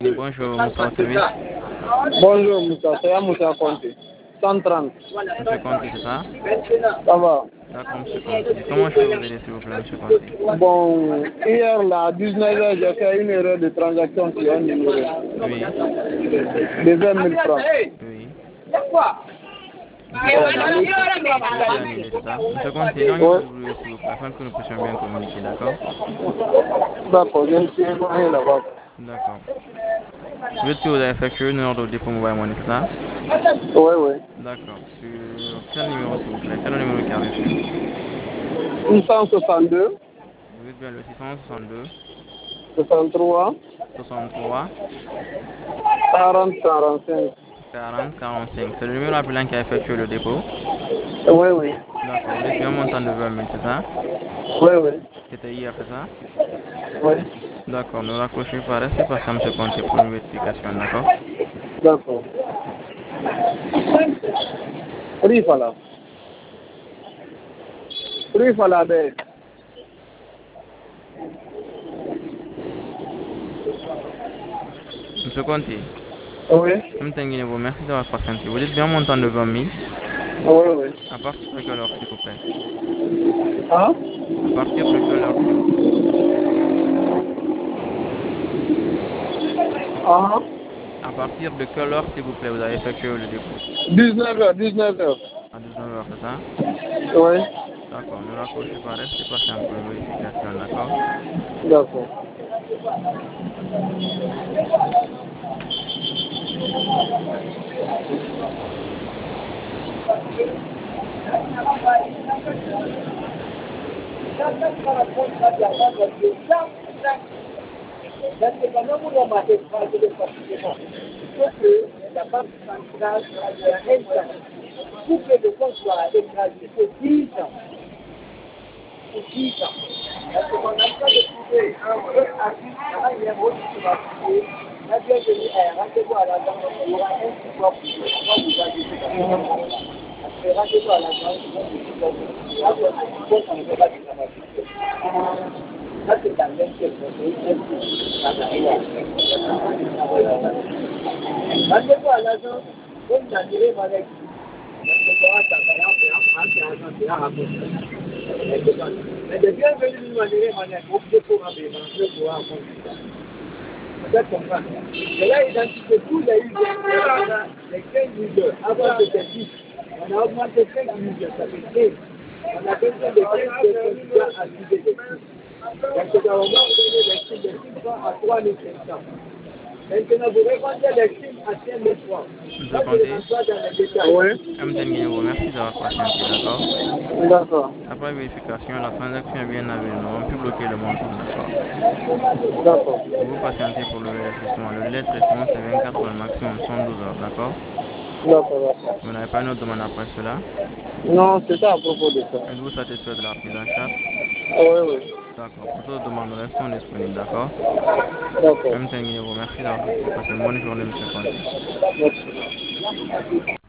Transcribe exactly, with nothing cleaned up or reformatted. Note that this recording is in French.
Bonjour, Moussa au service. Bonjour Moussa, c'est Moussa Conté. cent trente. Monsieur Conti, c'est ça? Ça va. D'accord, Monsieur Conti. Comment je peux vous aider, s'il vous plaît, Monsieur Conti? Bon, hier là, à dix-neuf heures, j'ai fait une erreur de transaction sur un numéro Oui, de vingt mille francs. oui. Vous souhaitez annuler, vous souhaitez annuler, c'est ça? Monsieur Conti, là, Oui. vous voulez, s'il vous plaît, afin que nous puissions bien communiquer, d'accord? D'accord, je me suis éloigné là-bas. D'accord. Vous dites que vous avez effectué une ordre de dépôt mobile money, c'est ça? Oui, oui. D'accord. Sur quel numéro, s'il vous plaît? Quel est le numéro qui arrive dessus? six cent soixante-deux, Vous dites bien le six cent soixante-deux, soixante-trois, soixante-trois, quarante, quarante-cinq. quarante, quarante-cinq. C'est le numéro appelant qui a effectué le dépôt? Oui, oui. D'accord. Vous dites bien un montant de vingt mille, c'est ça? Oui, oui. C'était hier, c'est ça? Oui. D'accord, ne raccrochez pas, restez patient, monsieur Conté, pour une vérification, d'accord? D'accord. Rifa là. Rifa là, ben. Monsieur Conté, Oui. vous merci d'avoir patienté. Vous dites bien un montant de vingt mille. Oui, oui. À partir de quelle heure, s'il vous plaît? Hein? À partir de quelle heure, s'il vous plaît? Ah. À partir de quelle heure, s'il vous plaît, vous avez effectué le dépôt? dix-neuf heures, dix-neuf heures. À dix-neuf heures, c'est ça? Oui. D'accord, ne raccrochez pas, restez patient pour une vérification, d'accord? D'accord. La banque centrale pour que le compte soit écrasé pour dix ans. Pour dix ans. Parce qu'on a besoin de trouver un vrai artiste, il y a un autre qui va trouver. La bienvenue est rendez-vous à la banque, il y aura un support pour vous. On va vous ajouter dans le compte. Après, rendez-vous à la banque, on va vous ajouter. Après, on ne peut pas travailler. Ça, c'est la même chose. Rendez-vous à l'agence, comme l'annulé avec mais de bienvenue nous annuler manière obligée pour un bénéfice pour un compte. Vous comprendre. Je l'ai identifié tous les users, les quinze users, avant c'était dix. On a augmenté cinq users, ça fait quinze. On a besoin de quinze personnes qui doivent activer des sites. Donc, nous avons donné les sites de six francs à trois mille cinq cents. Maintenant, vous répondez les sites à cinq mille francs. Monsieur Ça, je ne Conté, rentre pas dans les détails. Oui. vous merci d'avoir patienté, d'accord? D'accord. Après vérification, la transaction est bien avérée. Nous avons pu bloquer le montant, d'accord? D'accord. Vous patientez pour le réajustement. Le délai de traitement, c'est vingt-quatre heures maximum, soixante-douze heures, d'accord? D'accord, d'accord. Vous n'avez pas une autre demande après cela? Non, c'est ça à propos de ça. Êtes-vous satisfait de la prise en charge? Oui, oui. D'accord. Pour toute demande, nous restons disponibles, d'accord? D'accord. M T N Guinée vous remercie d'avoir appelé. Passez une bonne journée, monsieur Conté. Merci.